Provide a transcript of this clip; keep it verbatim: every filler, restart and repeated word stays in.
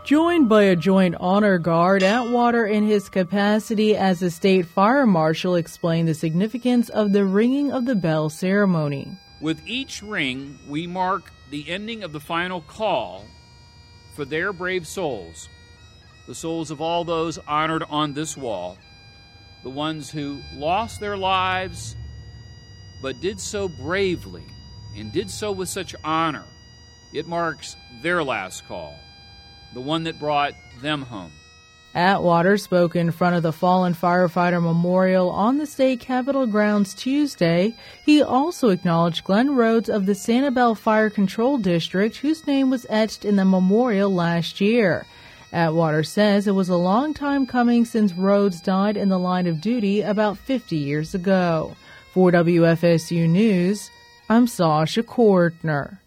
Joined by a joint honor guard, Atwater, in his capacity as a state fire marshal, explained the significance of the ringing of the bell ceremony. With each ring, we mark the ending of the final call for their brave souls, the souls of all those honored on this wall, the ones who lost their lives but did so bravely and did so with such honor. It marks their last call, the one that brought them home. Atwater spoke in front of the Fallen Firefighter Memorial on the state capitol grounds Tuesday. He also acknowledged Glenn Rhodes of the Sanibel Fire Control District, whose name was etched in the memorial last year. Atwater says it was a long time coming since Rhodes died in the line of duty about fifty years ago. For W F S U News, I'm Sasha Kortner.